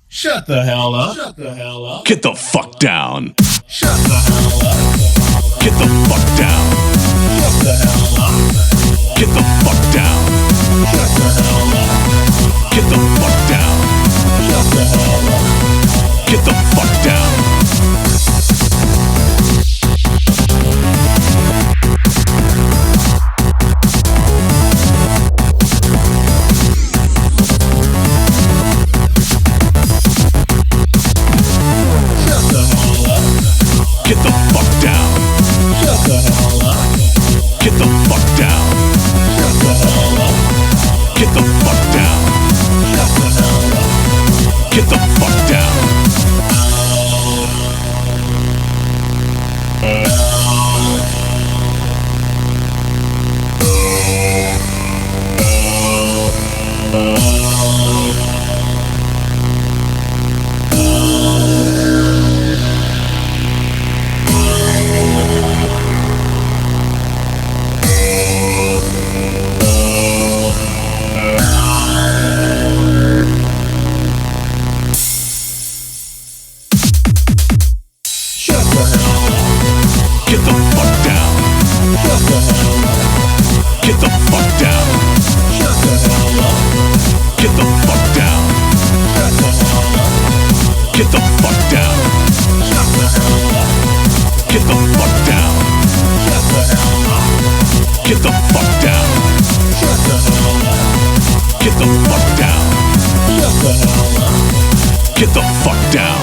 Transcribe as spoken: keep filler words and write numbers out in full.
Shut the hell up. Shut the hell up. Get the fuck down. Shut the hell up. Get the fuck down. Shut the hell up. Get the fuck down. Shut the hell up. Get the fuck down. Shut the hell up. Get the fuck down. Get the fuck down. Shut the hell up. Get the fuck down. Shut the hell up. Get the fuck down. Shut the hell up. Get the fuck down. Get the fuck down. Shut the hell up. Get the fuck down. Shut the hell up. Get the fuck down. Shut the hell up. Get the fuck down. Shut the hell up. Get the fuck down. Shut the hell up. Get the fuck down. Shut the hell up. Get the fuck down. Shut the hell up. Get the fuck down.